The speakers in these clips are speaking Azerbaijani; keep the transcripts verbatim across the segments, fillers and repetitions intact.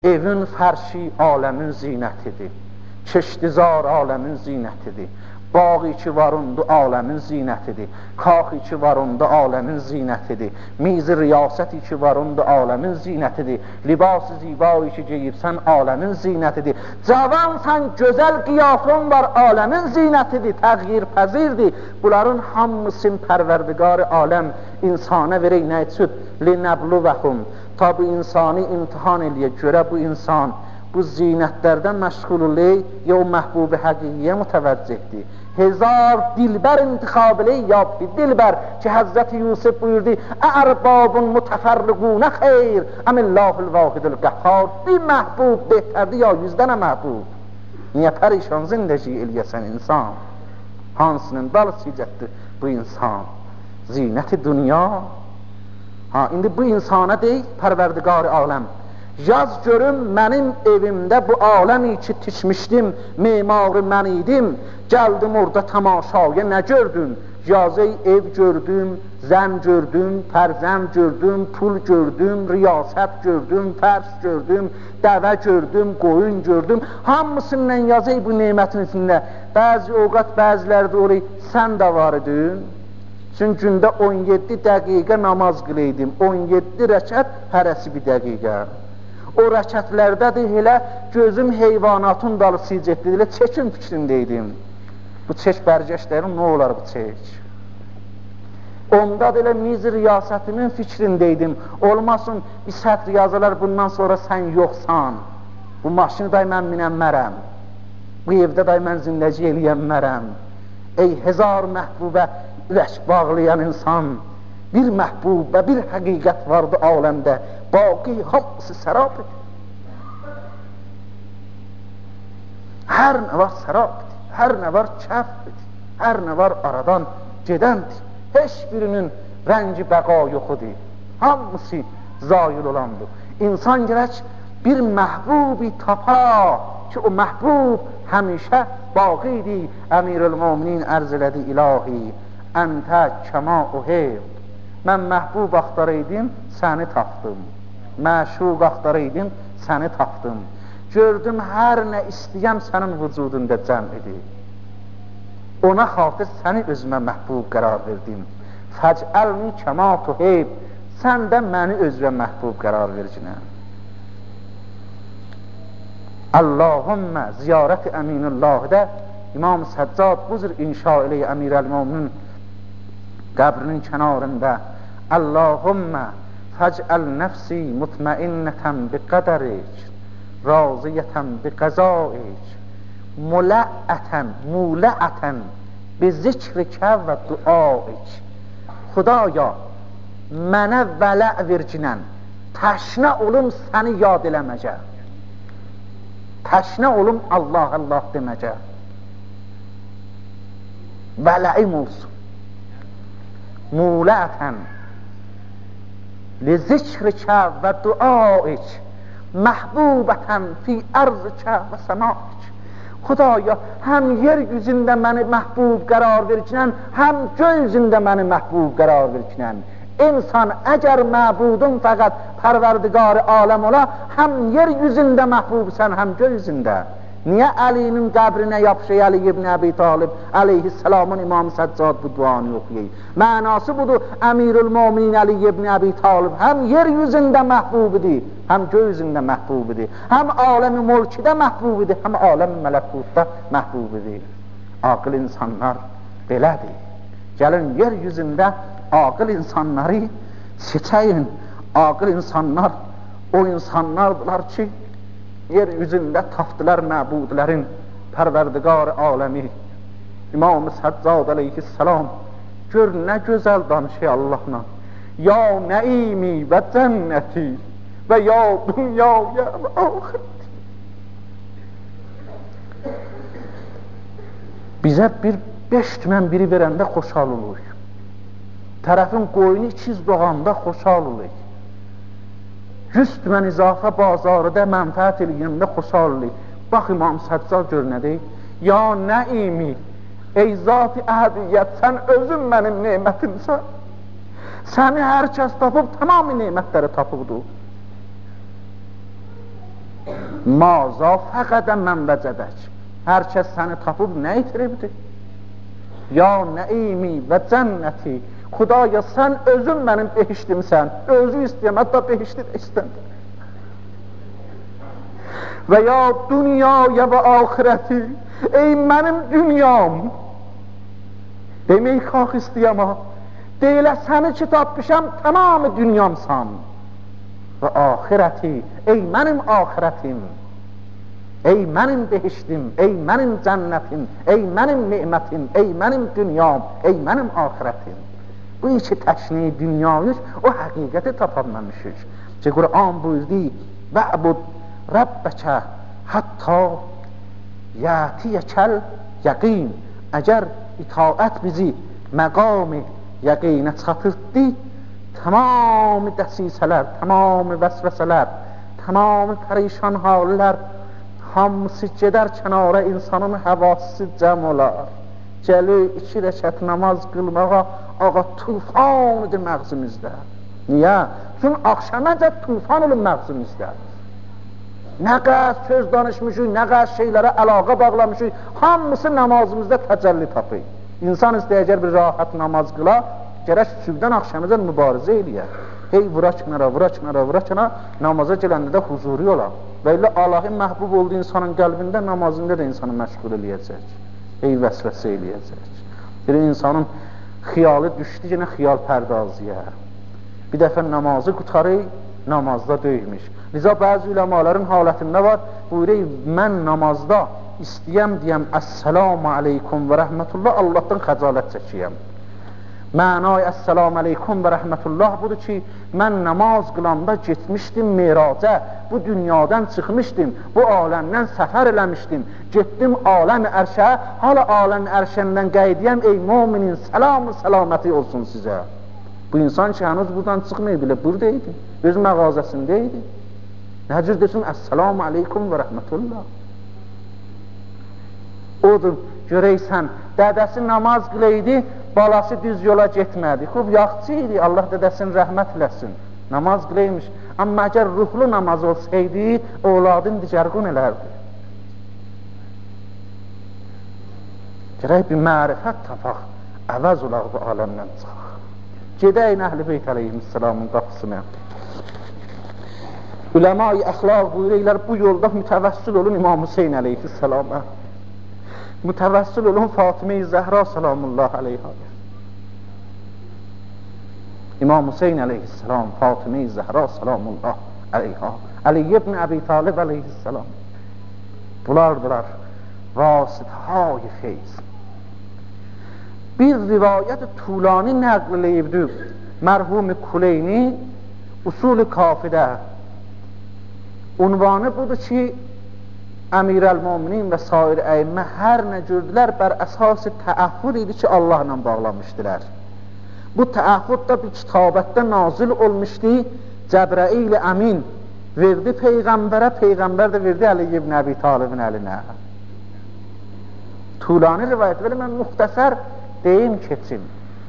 Evin fərşi aləmin zinətidir, çeşdizar aləmin zinətidir, bağı ki var onda aləmin zinətidir, kaxi ki var onda aləmin zinətidir, miz-i riyasəti ki var onda aləmin zinətidir, libas-ı zibai ki geyibsən aləmin zinətidir, cavansan gözəl qiyafın var aləmin zinətidir, təğyir pəzirdir. Bunların hamısın pərverdigar aləm insana verək nə üçün? Linəbluvəhum, ta bu insanı imtihan eləyə görə bu insan bu zinətlərdən məşğul oley, ya o məhbub-i həqiqiyə mütəvəccihdir. Hezar dilbər intixab eley, ya dilbər ki Həzrəti Yusuf buyurdu, ərbabun mütəfərriqunə xeyr, əmillahul vahidul qəhhar. Bir məhbub behtərdir ya yüzdənə məhbub. Niyə pərişan zindəci eləyəsən insan? Hansının dal sicətdir bu insan? Zinəti dünya. Ha, indi bu insana deyil, pərverdigar aləm. Yaz görüm mənim evimdə bu aləmi ki tikmişdim, memarı mən idim, gəldim orada tamaşaya nə gördüm? Yazı ev gördüm, zəm gördüm, pərzəm gördüm, pul gördüm, riyasət gördüm, fərs gördüm, dəvə gördüm, qoyun gördüm. Hamısından yazı bu nemətin içində. Bəzi ovqat bəzilərdə orayı sən də var idin. Çünki gündə on yeddi dəqiqə namaz qılıydım, on yeddi rəkət hərəsi bir dəqiqə. O rəkətlərdədir, elə gözüm heyvanatın dalı sicətlidir, elə çəkin fikrindəydim. Bu çək bərgəşlərim, nə olar bu çək? Onda da elə miz-i riyasətimin fikrindəydim. Olmasın, bir sətr yazılar, bundan sonra sən yoxsan. Bu maşını da mən minənmərəm. Bu evdə da mən zindəci eləyənmərəm. Ey hezar məhbubə ürək bağlayan insan, bir məhbub və bir həqiqət vardı aləmdə, baqi hamısı sərab idi. Hər nə var sərab idi, hər nə var kəf idi, hər nə var aradan gedəndir. Heç birinin rəngi bəqa yox idi, hamısı zayil olandır. İnsan gərək bir məhbubi tapa ki o məhbub həmişə baqi idi. Əmirül-Müminin ərz elədi ilahi, əntə kəma uhib. Mən məhbub axtaraydım, səni tapdım. Məşuq axtaraydım, səni tapdım. Gördüm, hər nə istəyəm sənin vücudunda cəm edir. Ona xatir səni özümə məhbub qərar verdim. Fəcəlni kəma tuhib. Sən də məni özümə məhbub qərar vercinəm. Allahümmə ziyarət-i əminullahdə İmam Səccad buzur inşa eləyə Əmirəl-Müminin qəbrinin kənarında Allahümmə fəcəl nəfsi mutmainnətən bi qədərik, raziyətən bi qəzaik, muləətən, muləətən bi zikrikə və duaik. Xudaya, mənə vələ vercinən, təşnə olum səni yad eləməcə, təşnə olum Allah Allah deməcə, vələim olsun. Muləətən li zikrikə və duaik, məhbubətən fi ərzikə və səmaik. Xudaya, həm yer yüzündə məni məhbub qərar vercinən, həm göy yüzündə məni məhbub qərar vercinən. İnsan əgər məbudun fəqət pərverdigar aləm ola, həm yer yüzündə məhbubsən, həm göy yüzündə. Niyə Əlinin qəbrinə yapışır Əli ibn Əbi Talib əleyhissalamın İmam Səccad bu duanı oxuyayım? Mənası budur, Əmirül-Müminin Əli ibn Əbi Talib həm yer yüzündə məhbubidir, həm göy yüzündə məhbubidir, həm aləmi mülkidə məhbubidir, həm aləmi mələkutda məhbubidir. Aqil insanlar belədir. Gəlin yer yüzündə aqil insanları seçəyin. Aqil insanlar o insanlardılar ki, yer yüzündə tapdılar məbudlərin pərverdigar aləmi İmam-ı Səccad əleyhissalam. Gör nə gözəl danışır Allahla. Ya nəimi və cənnəti və ya dünyaya və ahireti. Bizə bir beş tümən biri verəndə xoşal olur. Tərəfin qoyunu ikiz doğanda xoşal olur. Yüz tümən izafə bazarıda mənfəət eləyəndə xoşal olur. Bax İmam Səccad gör nə deyir? Ya nəimi, ey zat-ı əhədiyyət, sən özün mənim nemətimsən. Səni hər kəs tapıb, tamamı nemətləri tapıbdır. Maza fəqədə mən vəcədək. Hər kəs səni tapıb nə itiribdir? Ya nəimi və cənnəti. Xudaya sən özün mənim behiştimsən. Özü istəyəm, hətta behişti də istəmdir. Və ya dünyaya və axirəti. Ey mənim dünyam. Demək xalq istəyəm ha. Deyilə səni ki tapmışam, tamamı dünyamsan. Və axirəti, ey mənim axirətim. Ey mənim behiştim, ey mənim cənnətim, ey mənim nimətim, ey mənim dünyam, ey mənim axirətim. Bu iki təşni dünyayız, o həqiqəti tapanmamışıq. Ki Qur'an buyurdu, Və'bud Rəbbəkə hətta yətiyəkəl yəqin. Əgər itaət bizi məqam-ı yəqinə çatırdı, tamam dəsisələr, tamam vəsvəsələr, tamam pərişan hallər, hamısı gedər kənara, insanın həvası cəm olar. Gəlir iki rəkət namaz qılmağa, ağa tufanıdır məğzimizdə. Niyə? Çünki axşaməcə tufan olun məğzimizdə. Nə qəz söz danışmışıq, nə qəz şeylərə əlaqə bağlamışıq, hamısı namazımızda təcəlli tapır. İnsan istəyəcək bir rahat namaz qıla, gərək sübdən axşamıza mübarizə eləyər. Hey vura kənara, vura kənara, vura kənara, namaza gələndə də huzuri olar. Və ilə Allahın məhbub olduğu insanın qəlbində, namazında da insanı məşğul eləyəcək. Hey vəsvəsə eləyəcək. Bir insanın xiyalı düşdü, yenə xiyal pərdazıya. Bir dəfə namazı qutarı, namazda döymüş. Liza bəzi üləmaların halətində var, buyuruyor, mən namazda istəyəm deyəm, əssəlamu aleykum və rəhmətullah, Allahdan xəcalət çəkiyəm. Mənay əssəlamu aleykum və rəhmətullah budur ki, mən namaz qılanda getmişdim meraca, bu dünyadan çıxmışdım, bu aləmdən səfər eləmişdim, getdim aləm-i ərşə, hala aləm-i ərşəndən qəydiyəm, ey müminin, səlamı səlaməti olsun sizə. Bu insan ki, hənuz buradan çıxmayıb bilə, buradaydı, öz məğazəsindəydi. Nəcür desin, əssəlamu aleykum və rəhmətullah. Odur, görəysən, dədəsi namaz qıləydi, balası düz yola getmədi. Xub, yaxçı idi, Allah dədəsin rəhmət eləsin. Namaz qıləymiş. Amma əgər ruhlu namaz olsaydı, oğladın digərqun elərdi. Gərək bir mərifət tapaq, əvəz olaq bu aləmdən çıxaq. Gedəyin Əhl-i Beyt əleyhisselamın qapısına. Üləma-i əxlaq buyururlar, bu yolda mütəvəssül olun İmam Hüseyin əleyhisselama. Mütəvəssül olun Fatimə-i Zəhra salamullah aleyha. İmam Hüseyin əleyhisselam, Fatimə-i Zəhra salamullah aleyha. Əli ibn Əbi Talib əleyhisselam. Bunlardılar vasitə-i feyz. Bir rivayət tulani nəql eləyibdir. Mərhum-i Kuleyni usul-i kafidə. Unvanı budur ki, Əmirəl-Müminin və sair əyimmə hər nə gördülər bər əsası təəhhür idi ki, Allahla bağlamışdılar. Bu təəhhür da bir kitabətdə nazil olmuşdu, Cəbrəil-i Əmin verdi Peyğəmbərə, Peyğəmbər də verdi Əli ibn Əbi Talibin əlinə. Tulani rivayət verir, mən müxtəsər deyim keçim.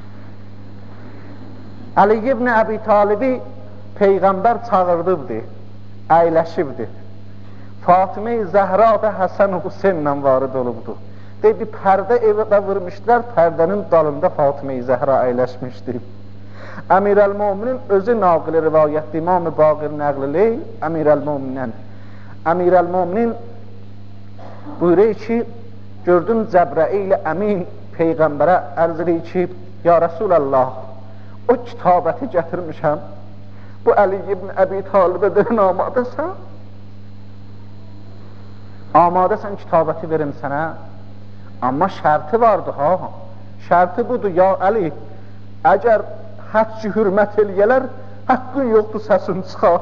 Əli ibn Əbi Talibi Peyğəmbər çağırdıbdı, əyləşibdi. Fatimə-i Zəhra da Həsən Hüseynlə varid olubdu. Dedi, pərdə evdə vurmuşlar, pərdənin dalında Fatimə-i Zəhra əyləşmişdi. Əmirəl-Müminin özü naqili rivayətdə İmam-ı Baqir nəqlili, Əmirəl-Müminin. Əmirəl-Müminin buyuruyor ki, gördüm Cəbrəil-i Əmin Peyğəmbərə ərz edir ki, ya Rəsulallah, o kitabəti gətirmişəm, bu Əli ibn Əbi Talibə deyən amadəsən? Amadəsən kitabəti verim sənə, amma şərti vardı ha, şərti budur, ya Əli, əgər həcci hürmət eləyələr, haqqın yoxdur səsin çıxar.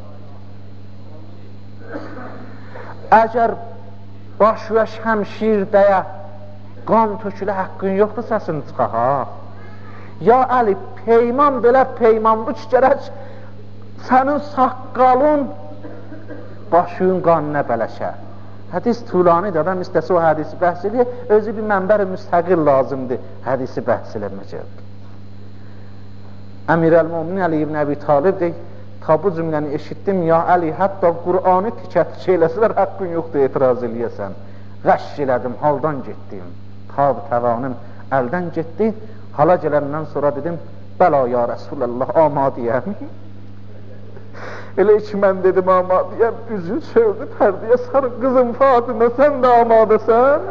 Əgər baş və şəmşir dəyə, qan tökülə haqqın yoxdur səsin çıxar ha. Ya Əli, peyman belə peyman bu ki, gərək sənin saqqalın başın qanına bələşər. Hədis tulanidir, adam istəsə o hədisi bəhs edir, özü bir mənbər-i müstəqil lazımdır hədisi bəhs eləməcək. Əmirəl-Müminin Əli ibn Əbi Talib deyir, Ta bu cümləni eşitdim, ya Əli, hətta Qur'anı tikə-tikə eləsələr, haqqın yoxdur, etiraz eləyəsən. Qəşş elədim, haldan getdim. Tab təvanım əldən getdi. Hala gələndən sonra dedim, bəla ya Rəsulallah, amadiyəm. Elə ki, mən dedim, amadiyəm, üzü çöldü, pərdiyə sarı, qızım Fatimə, sən də amadəsən.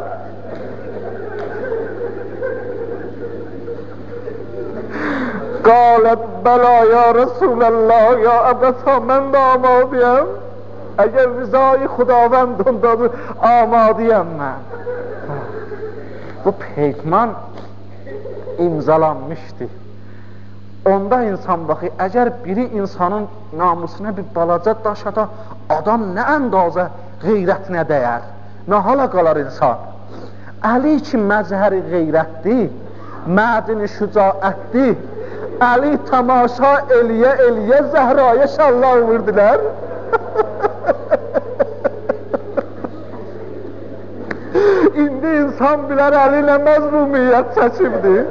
Qalət, bəla ya Rəsulallah, ya əbəsa, mən də amadiyəm. Əgər rızayı xudavənd ondadır, amadiyəm mən. Bu peyğman imzalanmışdı. Onda insan baxı, əgər biri insanın namusuna bir balaca daş ata, adam nə əndazə qeyrətinə dəyər, nə hala qalar insan. Əli ki məzhəri qeyrətdir, mədini şücaətdir, Əli tamaşa eləyə eləyə Zəhraya şallah vurdular. İndi insan bilər Əli nə məzlumiyyət çəkibdir.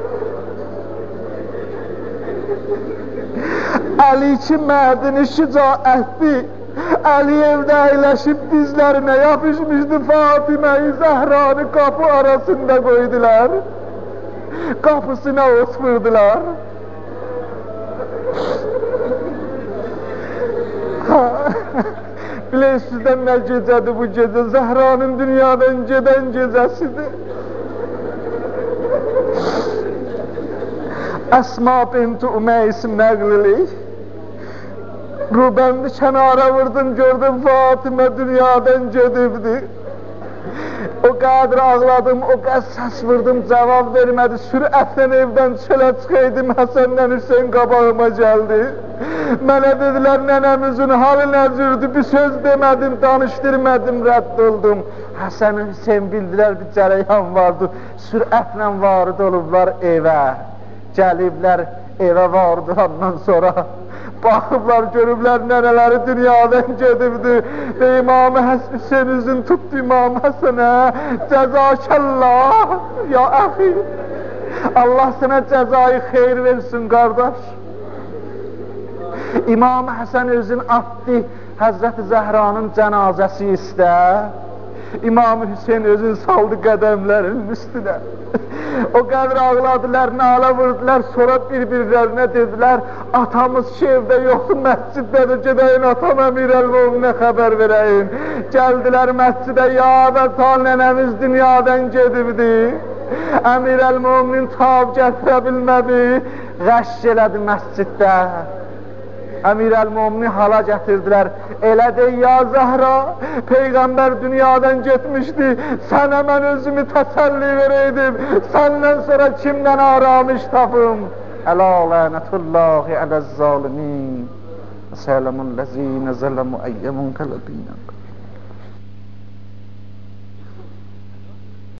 Əli ki mədini şücaətdir, Əli evdə əyləşib dizlərinə yapışmışdı, Fatimə-i Zəhranı qapı arasında qoydular, qapısına os vurdular. Bilirsizdən nə gecədir bu gecə, Zəhranın dünyadan gedən gecəsidir. Əsma binti Ümeys nəqlilik, Rubəndi kənara vurdum, gördüm Fatimə dünyadan gedibdi. O qədər ağladım, o qədər səs vurdum, cavab vermədi, sürətlə evdən çölə çıxaydım, Həsənlə Hüseyin qabağıma gəldi. Mənə dedilər, nənəmizin halı nəzirdi, bir söz demədim, danışdırmədim, rədd oldum. Həsən Hüseyin bildilər, bir cərəyan vardı, sürətlə varid olublar evə, gəliblər evə vardırandan sonra. Baxıblar, görüblər, nənələri dünyadan gedibdi. Və İmam-ı Hüseyin üzün tutdu İmam Həsənə. Cəzakəllah, ya əxi. Allah sənə cəzayı xeyr versin, qardaş. İmam Həsən özün atdı Həzrəti Zəhranın cənazəsi istə. İmam Hüseyin özün saldı qədəmlərin üstünə. O qədər ağladılar, nalə vurdular, sonra bir-birlərinə dedilər, atamız ki evdə yoxdur, məsciddədir, gedəyin atam Əmir əl-Möminə xəbər verəyin. Gəldilər məscidə, ya əvvəl nənəmiz dünyadan gedibdi. Əmir əl-Mömin tab gətirə bilmədi, qəşş elədi məsciddə. Əmir əl-Mömini hala gətirdilər. Elə deyil, ya Zəhra, Peyğəmbər dünyadan getmişdi, sənə mən özümü təsəlli verəydim, səndən sonra kimdən aramış tapım? Əla lənətullahi ələz-zalimin, sələmun ləzinə zələmu əyyəmun qələbinə.